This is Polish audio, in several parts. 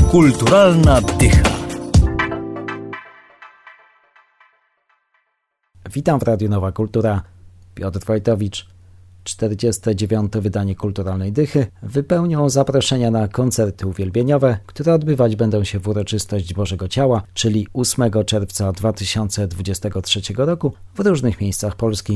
Kulturalna dycha. Witam w Radiu Nowa Kultura. Piotr Wojtowicz. 49. wydanie Kulturalnej Dychy wypełnią zaproszenia na koncerty uwielbieniowe, które odbywać będą się w uroczystość Bożego Ciała, czyli 8 czerwca 2023 roku w różnych miejscach Polski.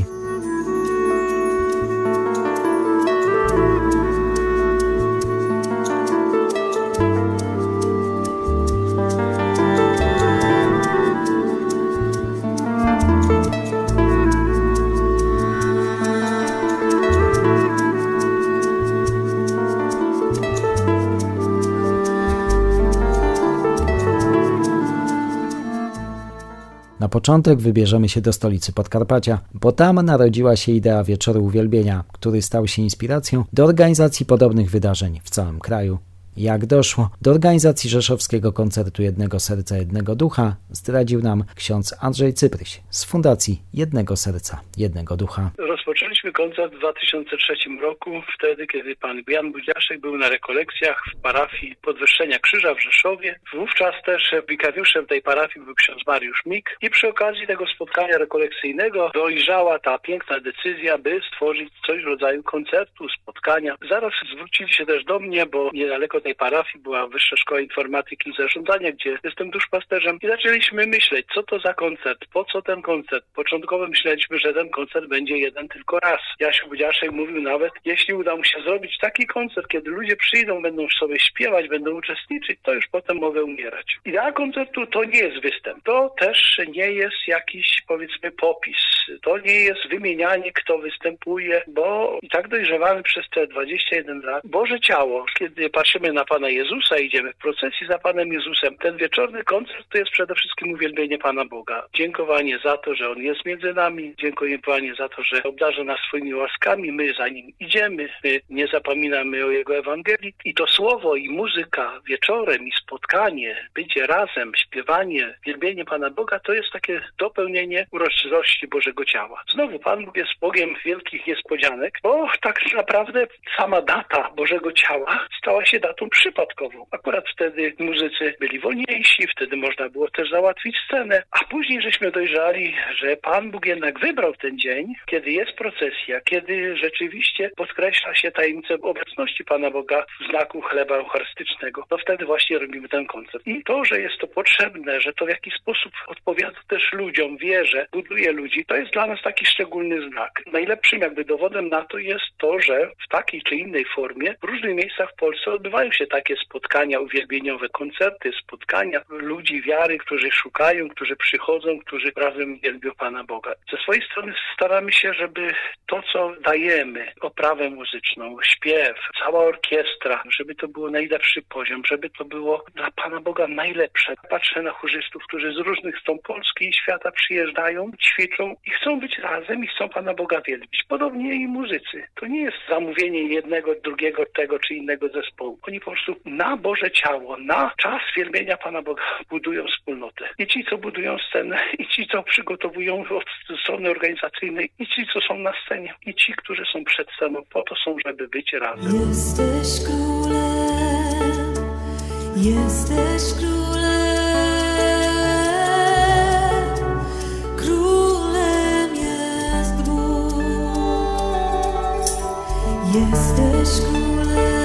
Na początek wybierzemy się do stolicy Podkarpacia, bo tam narodziła się idea Wieczoru Uwielbienia, który stał się inspiracją do organizacji podobnych wydarzeń w całym kraju. Jak doszło do organizacji rzeszowskiego koncertu Jednego Serca, Jednego Ducha, zdradził nam ksiądz Andrzej Cypryś z Fundacji Jednego Serca, Jednego Ducha. Rozpoczęliśmy koncert w 2003 roku, wtedy kiedy pan Jan Budziaszek był na rekolekcjach w parafii Podwyższenia Krzyża w Rzeszowie. Wówczas też wikariuszem tej parafii był ksiądz Mariusz Mik i przy okazji tego spotkania rekolekcyjnego dojrzała ta piękna decyzja, by stworzyć coś w rodzaju koncertu, spotkania. Zaraz zwrócili się też do mnie, bo niedaleko tej parafii była Wyższa Szkoła Informatyki i Zarządzania, gdzie jestem duszpasterzem i zaczęliśmy myśleć, co to za koncert, po co ten koncert. Początkowo myśleliśmy, że ten koncert będzie jeden tylko raz. Jasiu Budziaszek mówił nawet, jeśli uda mu się zrobić taki koncert, kiedy ludzie przyjdą, będą sobie śpiewać, będą uczestniczyć, to już potem mogę umierać. Idea koncertu to nie jest występ, to też nie jest jakiś, powiedzmy, popis, to nie jest wymienianie, kto występuje, bo i tak dojrzewamy przez te 21 lat. Boże Ciało, kiedy patrzymy na Pana Jezusa, idziemy w procesji za Panem Jezusem. Ten wieczorny koncert to jest przede wszystkim uwielbienie Pana Boga. Dziękowanie za to, że On jest między nami. Dziękuję Panie za to, że obdarza nas swoimi łaskami. My za Nim idziemy. My nie zapominamy o Jego Ewangelii. I to słowo i muzyka wieczorem i spotkanie, bycie razem, śpiewanie, wielbienie Pana Boga to jest takie dopełnienie uroczystości Bożego Ciała. Znowu Pan Bóg jest Bogiem wielkich niespodzianek, bo tak naprawdę sama data Bożego Ciała stała się datą przypadkową. Akurat wtedy muzycy byli wolniejsi, wtedy można było też załatwić scenę, a później żeśmy dojrzali, że Pan Bóg jednak wybrał ten dzień, kiedy jest procesja, kiedy rzeczywiście podkreśla się tajemnicę obecności Pana Boga w znaku chleba eucharystycznego. To wtedy właśnie robimy ten koncert. I to, że jest to potrzebne, że to w jakiś sposób odpowiada też ludziom, wierzę, buduje ludzi, to jest dla nas taki szczególny znak. Najlepszym jakby dowodem na to jest to, że w takiej czy innej formie w różnych miejscach w Polsce odbywają się takie spotkania uwielbieniowe, koncerty, spotkania ludzi wiary, którzy szukają, którzy przychodzą, którzy razem wielbią Pana Boga. Ze swojej strony staramy się, żeby to, co dajemy, oprawę muzyczną, śpiew, cała orkiestra, żeby to było najlepszy poziom, żeby to było dla Pana Boga najlepsze. Patrzę na chórzystów, którzy z różnych stron Polski i świata przyjeżdżają, ćwiczą i chcą być razem i chcą Pana Boga wielbić. Podobnie i muzycy. To nie jest zamówienie jednego, drugiego, tego czy innego zespołu. Oni po prostu na Boże Ciało, na czas wielbienia Pana Boga budują wspólnotę. I ci, co budują scenę, i ci, co przygotowują od strony organizacyjnej, i ci, co są na scenie, i ci, którzy są przed sceną, po to są, żeby być razem. Jesteś królem, jesteś królem, królem jest Bóg. Jesteś królem.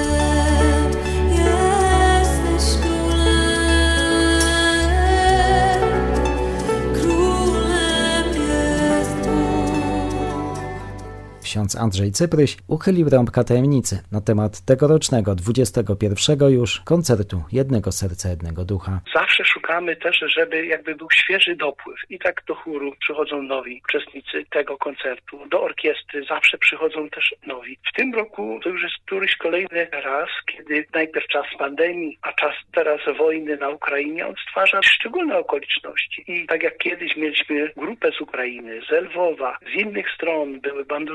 Ksiądz Andrzej Cypryś uchylił rąbka tajemnicy na temat tegorocznego 21. już koncertu Jednego Serca, Jednego Ducha. Zawsze szukamy też, żeby jakby był świeży dopływ. I tak do chóru przychodzą nowi uczestnicy tego koncertu, do orkiestry zawsze przychodzą też nowi. W tym roku to już jest któryś kolejny raz, kiedy najpierw czas pandemii, a czas teraz wojny na Ukrainie, on stwarza szczególne okoliczności. I tak jak kiedyś mieliśmy grupę z Ukrainy, z Lwowa, z innych stron były bandorzystki,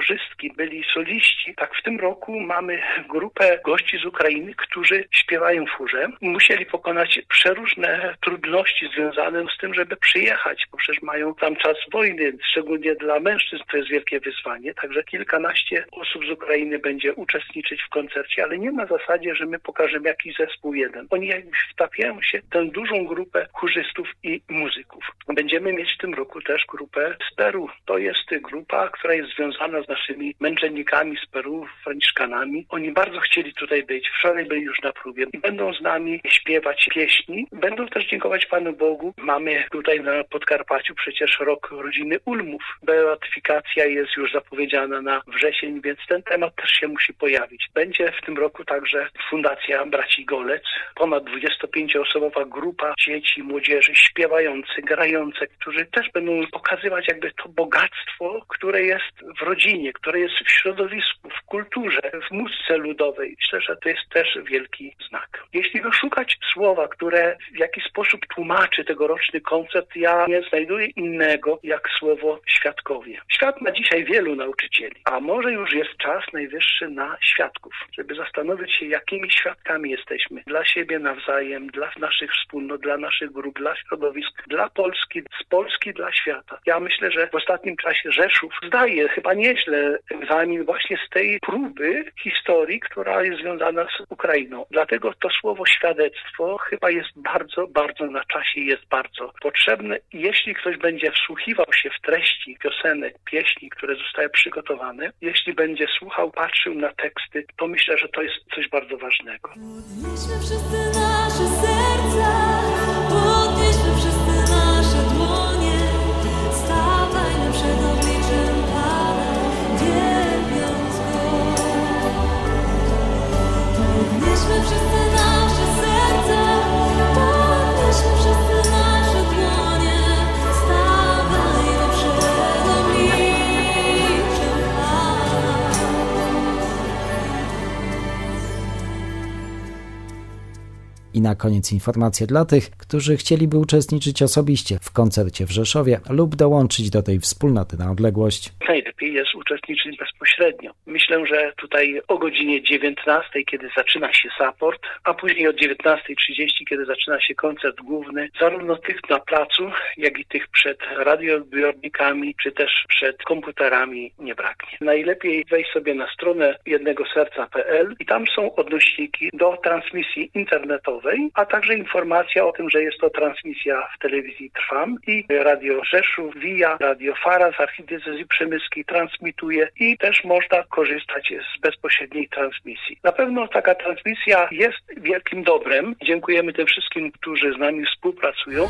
muzyki, byli soliści. Tak w tym roku mamy grupę gości z Ukrainy, którzy śpiewają w chórze. Musieli pokonać przeróżne trudności związane z tym, żeby przyjechać, bo przecież mają tam czas wojny, szczególnie dla mężczyzn to jest wielkie wyzwanie. Także kilkanaście osób z Ukrainy będzie uczestniczyć w koncercie, ale nie na zasadzie, że my pokażemy jakiś zespół jeden. Oni jakby wtapiają się w tę dużą grupę chórzystów i muzyków. Będziemy mieć w tym roku też grupę z Peru. To jest grupa, która jest związana z naszymi męczennikami z Peru, Franciszkanami. Oni bardzo chcieli tutaj być. Wczoraj byli już na próbie i będą z nami śpiewać pieśni. Będą też dziękować Panu Bogu. Mamy tutaj na Podkarpaciu przecież rok rodziny Ulmów. Beatyfikacja jest już zapowiedziana na wrzesień, więc ten temat też się musi pojawić. Będzie w tym roku także Fundacja Braci Golec. Ponad 25-osobowa grupa dzieci, młodzieży śpiewający, grające, którzy też będą pokazywać jakby to bogactwo, które jest w rodzinie, które jest w środowisku, w kulturze, w muzyce ludowej. Myślę, że to jest też wielki znak. Jeśli szukać słowa, które w jakiś sposób tłumaczy tegoroczny koncert, ja nie znajduję innego jak słowo świadkowie. Świat ma dzisiaj wielu nauczycieli, a może już jest czas najwyższy na świadków, żeby zastanowić się, jakimi świadkami jesteśmy dla siebie nawzajem, dla naszych wspólnot, dla naszych grup, dla środowisk, dla Polski, z Polski dla świata. Ja myślę, że w ostatnim czasie Rzeszów zdaje chyba nieźle egzamin właśnie z tej próby historii, która jest związana z Ukrainą. Dlatego to słowo świadectwo chyba jest bardzo, bardzo na czasie i jest bardzo potrzebne. I jeśli ktoś będzie wsłuchiwał się w treści piosenek, pieśni, które zostały przygotowane, jeśli będzie słuchał, patrzył na teksty, to myślę, że to jest coś bardzo ważnego. Podnieśmy wszyscy nasze serca, podnieśmy wszyscy nasze dłonie, stawajmy przed obliczem Pana, wielbiąc Go. Podnieśmy wszyscy nasze serca, podnieśmy wszyscy nasze dłonie, stawajmy przed obliczem Pana. I na koniec informacje dla tych, którzy chcieliby uczestniczyć osobiście w koncercie w Rzeszowie lub dołączyć do tej wspólnoty na odległość. Najlepiej jest uczestniczyć bezpośrednio. Myślę, że tutaj o godzinie 19, kiedy zaczyna się support, a później o 19:30, kiedy zaczyna się koncert główny, zarówno tych na placu, jak i tych przed radioodbiornikami, czy też przed komputerami nie braknie. Najlepiej wejść sobie na stronę jednegoserca.pl i tam są odnośniki do transmisji internetowej, a także informacja o tym, że jest to transmisja w telewizji Trwam i Radio Rzeszów, Via, Radio Fara z archidiecezji przemyskiej transmituje i też można korzystać z bezpośredniej transmisji. Na pewno taka transmisja jest wielkim dobrem. Dziękujemy tym wszystkim, którzy z nami współpracują.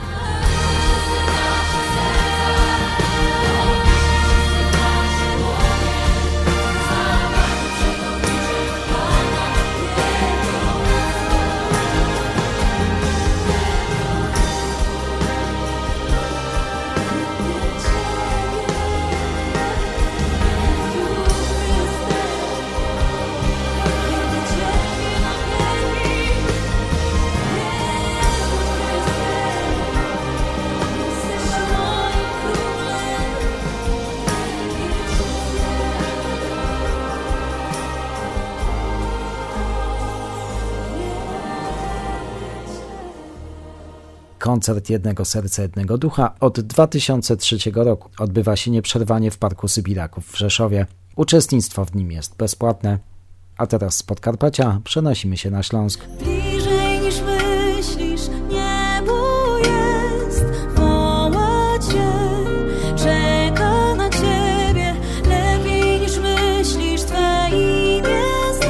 Koncert Jednego Serca, Jednego Ducha od 2003 roku odbywa się nieprzerwanie w Parku Sybiraków w Rzeszowie. Uczestnictwo w nim jest bezpłatne. A teraz z Podkarpacia przenosimy się na Śląsk. Bliżej niż myślisz, niebo jest, woła Cię, czeka na Ciebie, lepiej niż myślisz, Twe imię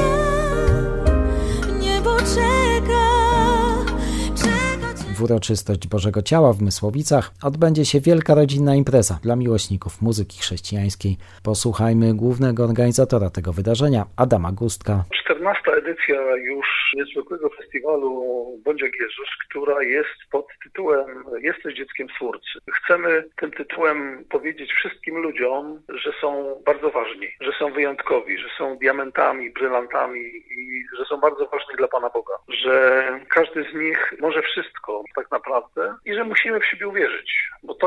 znam, niebo czeka Cię. W uroczystość Bożego Ciała w Mysłowicach odbędzie się wielka rodzinna impreza dla miłośników muzyki chrześcijańskiej. Posłuchajmy głównego organizatora tego wydarzenia, Adama Gustka. 14. edycja już niezwykłego festiwalu Bądź jak Jezus, która jest pod tytułem Jesteś dzieckiem Twórcy. Chcemy tym tytułem powiedzieć wszystkim ludziom, że są bardzo ważni, że są wyjątkowi, że są diamentami, brylantami i że są bardzo ważni dla Pana Boga. Że każdy z nich może wszystko tak naprawdę i że musimy w siebie uwierzyć, bo to jest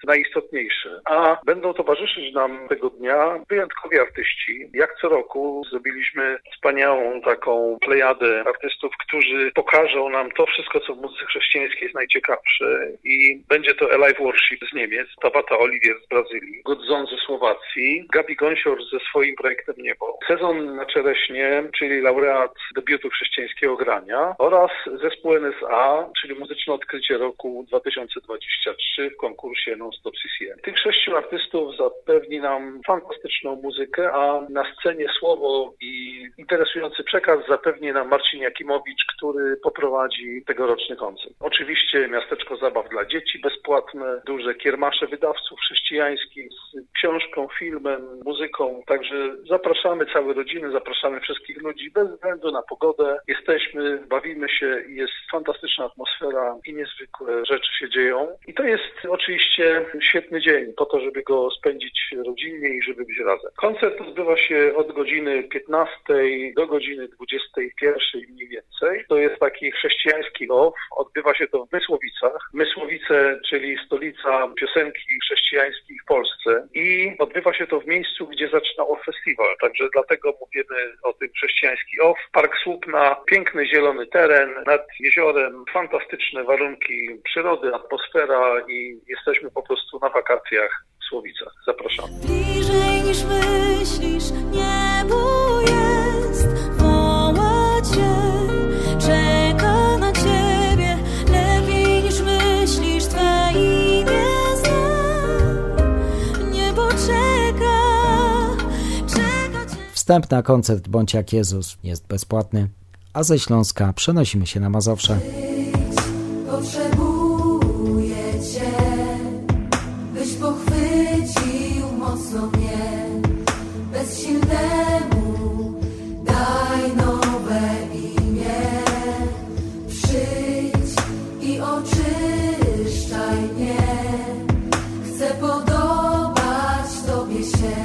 najistotniejsze. A będą towarzyszyć nam tego dnia wyjątkowi artyści. Jak co roku zrobiliśmy wspaniałą taką plejadę artystów, którzy pokażą nam to wszystko, co w muzyce chrześcijańskiej jest najciekawsze. I będzie to Alive Worship z Niemiec, Tabata Oliwier z Brazylii, Godzon ze Słowacji, Gabi Gąsior ze swoim projektem Niebo, Sezon na Czereśnie, czyli laureat debiutu chrześcijańskiego grania, oraz zespół NSA, czyli muzyczne odkrycie roku 2023 w konkursie Non-Stop CCM. Tych 6 artystów zapewni nam fantastyczną muzykę, a na scenie słowo i interesujący przekaz zapewni nam Marcin Jakimowicz, który poprowadzi tegoroczny koncert. Oczywiście miasteczko zabaw dla dzieci bezpłatne, duże kiermasze wydawców chrześcijańskich z książką, filmem, muzyką. Także zapraszamy całe rodziny, zapraszamy wszystkich ludzi bez względu na pogodę. Jesteśmy, bawimy się i jest fantastyczna atmosfera i niezwykłe rzeczy się dzieją. I to jest oczywiście świetny dzień po to, żeby go spędzić rodzinnie i żeby być razem. Koncert odbywa się od godziny 15 do godziny 21 mniej więcej. To jest taki chrześcijański love. Odbywa się to w Mysłowicach. Mysłowice, czyli stolica piosenki chrześcijańskiej w Polsce. I odbywa się to w miejscu, gdzie zaczyna OFF Festiwal. Także dlatego mówimy o tym chrześcijański OFF. Park Słupna, piękny zielony teren nad jeziorem, fantastyczne warunki przyrody, atmosfera i jesteśmy po prostu na wakacjach w Słowicach. Zapraszamy. Bliżej niż myślisz, niebo jest, woła Cię, czeka na Ciebie, lepiej niż myślisz, Twe imię zna, niebo czeka Cię. Wstęp na koncert Bądź jak Jezus jest bezpłatny, a ze Śląska przenosimy się na Mazowsze. Potrzebuję Cię, byś pochwycił mocno mnie, bezsilnemu daj nowe imię. Przyjdź i oczyszczaj mnie, chcę podobać Tobie się,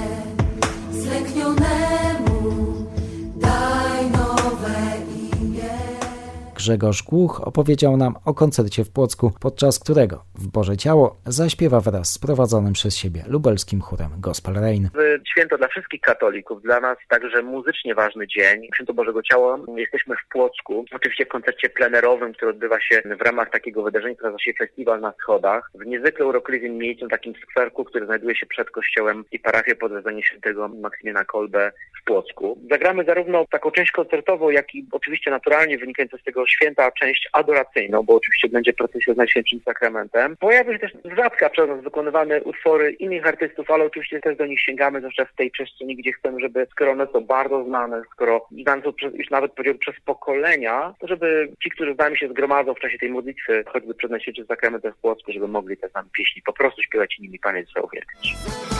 zlęknionemu daj nowe imię. Grzegorz Głuch opowiedział nam o koncercie w Płocku, podczas którego w Boże Ciało zaśpiewa wraz z prowadzonym przez siebie lubelskim chórem Gospel Rain. Święto dla wszystkich katolików, dla nas także muzycznie ważny dzień. Święto Bożego Ciała. Jesteśmy w Płocku, oczywiście w koncercie plenerowym, który odbywa się w ramach takiego wydarzenia, które nazywa się Festiwal na Schodach. W niezwykle urokliwym miejscu, takim skwerku, który znajduje się przed kościołem i parafią pod wezwaniem świętego Maksymiliana Kolbe w Płocku. Zagramy zarówno taką część koncertową, jak i oczywiście naturalnie wynikającą z tego święta część adoracyjną, bo oczywiście będzie procesja z Najświętszym Sakramentem. Pojawią się też rzadka przez nas wykonywane utwory innych artystów, ale oczywiście też do nich sięgamy, zwłaszcza w tej przestrzeni, gdzie chcemy, żeby, skoro one są bardzo znane, skoro znane są już nawet powiedziałbym przez pokolenia, to żeby ci, którzy z nami się zgromadzą w czasie tej modlitwy, choćby przed Najświętszym Sakramentem w Płocku, żeby mogli te same pieśni po prostu śpiewać i nimi Pana Jezusa uwielbiać.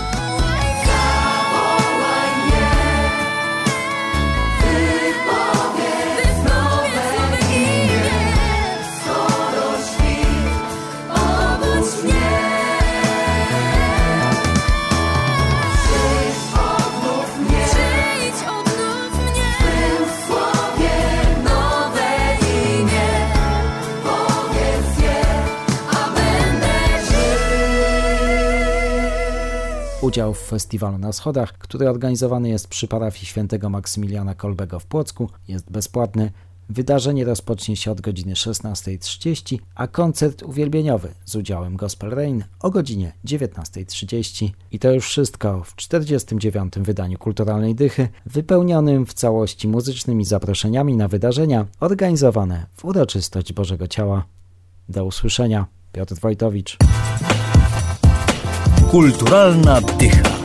Udział w festiwalu na Schodach, który organizowany jest przy parafii świętego Maksymiliana Kolbego w Płocku, jest bezpłatny. Wydarzenie rozpocznie się od godziny 16:30, a koncert uwielbieniowy z udziałem Gospel Rain o godzinie 19:30. I to już wszystko w 49. wydaniu Kulturalnej Dychy, wypełnionym w całości muzycznymi zaproszeniami na wydarzenia organizowane w uroczystość Bożego Ciała. Do usłyszenia. Piotr Wojtowicz. Kulturalna Dycha.